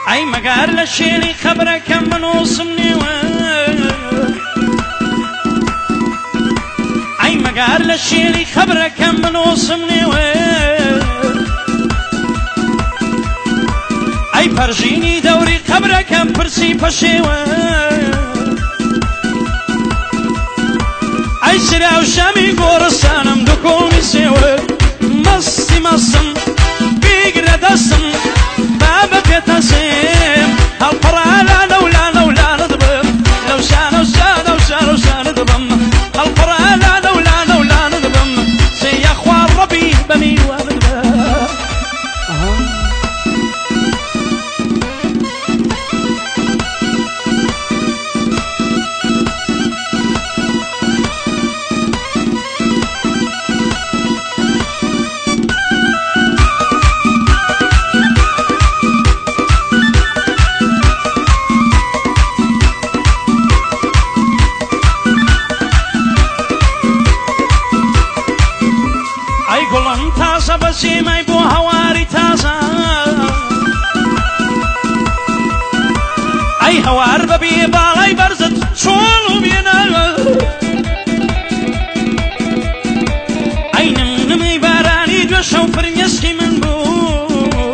ئەی مەگار لە شێری خەبرەکەم بنووسم نێوە ئەی مەگار لە شێری خەبرەکەم بنووسم نێوە ئەی پەرژینی دەوری خەبرەکەم پرسی پەشێوە ئەی سرا و شەمی گۆڕستانم دووکۆمی سێوە مەستی مەستم بیگرە دەستم بابە پێتەسێم هەڵپەڕا لانە و لانە و لانە دەبم لەو شانە و شانە و شانە و شانە دەبم هەڵپەڕا لانە و لانە و لانە دەبم سێیا خوار ڕەبی بە میوانە دەبم بەسیمەی بۆ هەواری تازە ئەی هەوار بەبێ باڵای بەرزت چۆڵ و بێنە ئەی نمنمی بارانی دوێ شەو فرمێسکی من بوو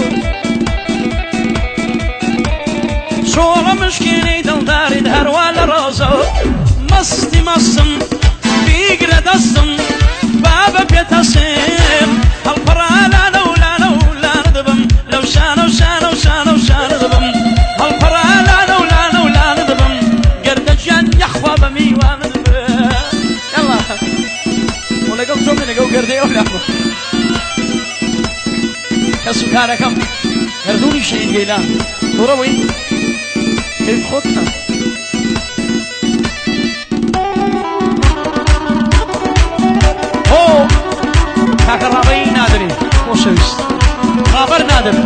چۆڵە مشکێنەی دڵداریت هەروە لە ڕۆزە مەستی مەستم بیگرە دەستم بابە پێتەسێم هەڵپەڕا لانە و لانە و لانە دەبم لەو شانە و شانە و شانە و شانە دەبم هەڵپەڕا لانە و لانە و لانە دەبم گەردەجیان یەخوا بە میوانە دەبم یاڵا و لەگەڵ تۆ من لەگەڵ گەردەی ئەو لاخۆ کەس و کارەکەم گەردوونی شەید گەیلان تووڕەوەی کەیف خۆتە کاکە ڕابەی نادرێ خۆشەویست ڕابەر نادر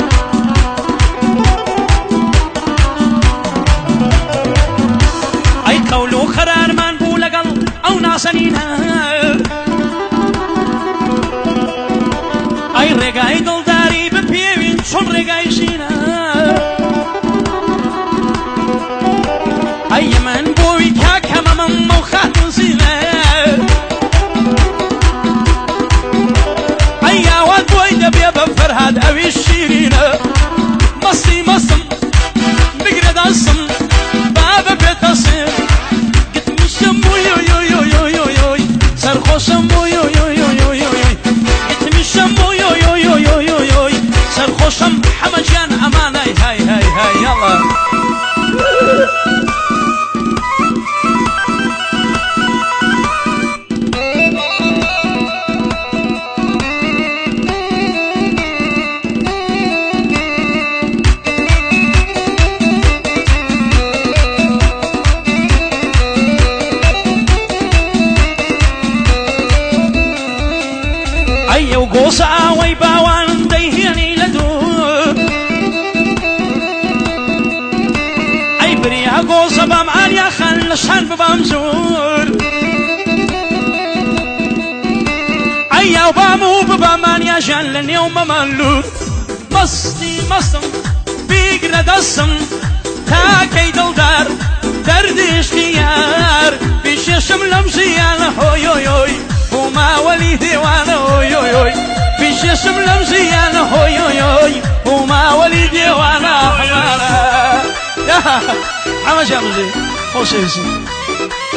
ئەی قەول و خەرارمان بوو لەگەڵ ئەو ناسەنینە ئەی ڕێگای دڵداری بپێوین چۆن ڕێگای ژینە ئەی من بۆی کاکەمەمەم و خاتون زینە فرهاد أوي الشيرينة مصي مصم بقرد أصم بابا بيتصم قد مشم يو يو يو يو يو يو سرخوشم يو يو يو يو يو قد مشم يو يو يو يو يو يو سرخوشم حمجان أمانة هاي هاي هاي يلا قوسا ويباوان ديهني لدور أي بريها قوسا بامعان يا خلشان ببامزور أي يا بامو ببامان يا جلن يوم مملور مصدي مصم بيقرا دسم تاكي دلدار دردش خيار بيششم لمزيان هوي هوي هوي وما ولي ديوان هوي هوي هوي بيششم لمزيان هوي هوي هوي وما ولي ديوان حمارا يا حما جامزي خوشي